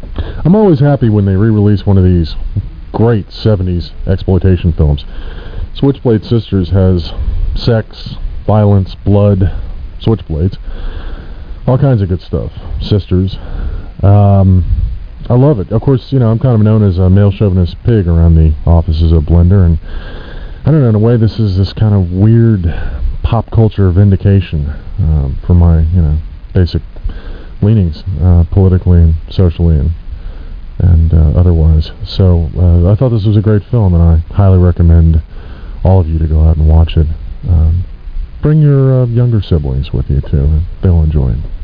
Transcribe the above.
I'm always happy when they re-release one of these great 70s exploitation films. Switchblade Sisters has sex, violence, blood, switchblades, all kinds of good stuff. Sisters. I love it. Of course, I'm kind of known as a male chauvinist pig around the offices of Blender, and I don't know, in a way this is this kind of weird pop culture vindication for my, basic leanings politically and socially and otherwise. So I thought this was a great film, and I highly recommend all of you to go out and watch it. Bring your younger siblings with you, too. They'll enjoy it.